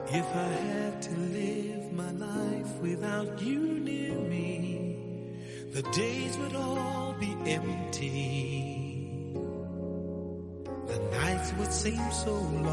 If I had to live my life without you near me, the days would all be empty. The nights would seem so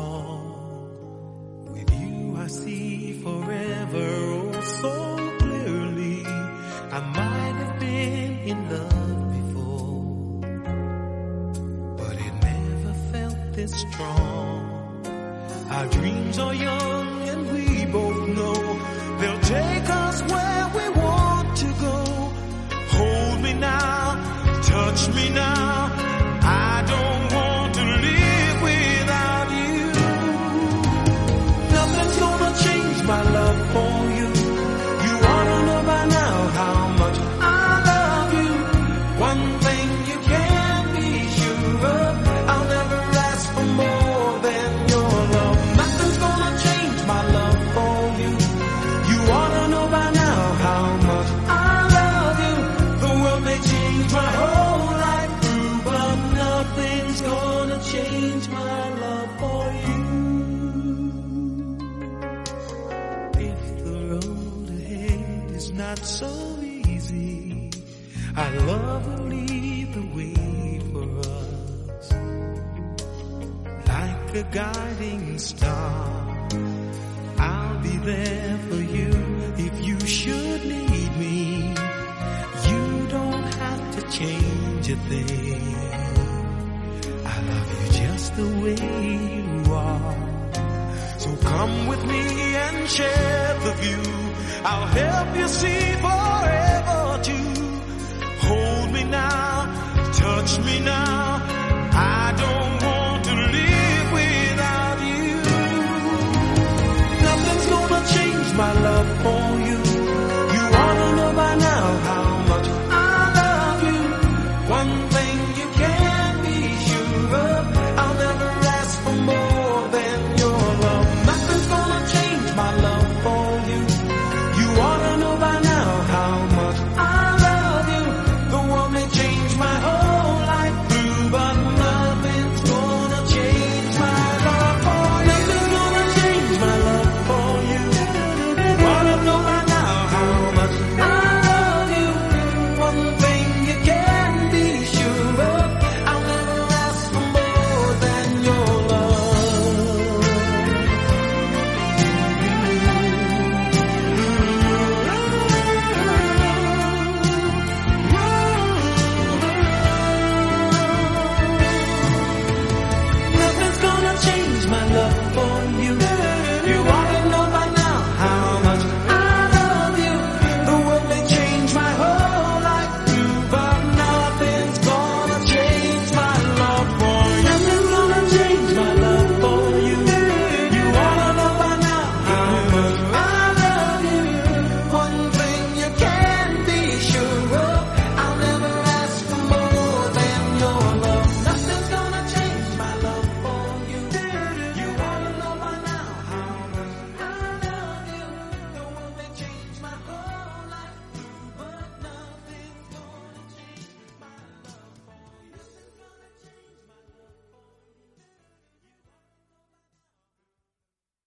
long. With you I see forever oh so clearly. I might have been in love before, but it never felt this strong. Our dreams are young and we both know they'll take us where we want to go. Hold me now, touch me now. I don't want to live without you. Nothing's gonna change my love for you. You ought to know by now how much I love you. One thing you can be sure of, I'll never ask for more than your love. Nothing's gonna change my love for you. You ought to know by now how much I love you. The world may change my whole life through, but nothing's gonna change my love for you. If the road ahead is not so easy, our love will lead the way for us. Like a guiding star, I'll be there for you if you should need me. You don't have to change a thing. I love you just the way you are. So come with me and share the view. I'll help you see forever too. Hold me now, touch me now. I don't want to live without you. Nothing's gonna change my love for you. You ought to know by now how much I love you. One thing you can be sure of, I'll never ask for more than your love. Nothing's gonna change my love for you. You ought to know by now how much I love you. The world may change my whole life through, but nothing's gonna change my love for you. Nothing's gonna change my love for you. You ought to know by now how much I love you. One thing you can be sure of, I'll never ask for more than your love. Nothing's gonna change my love.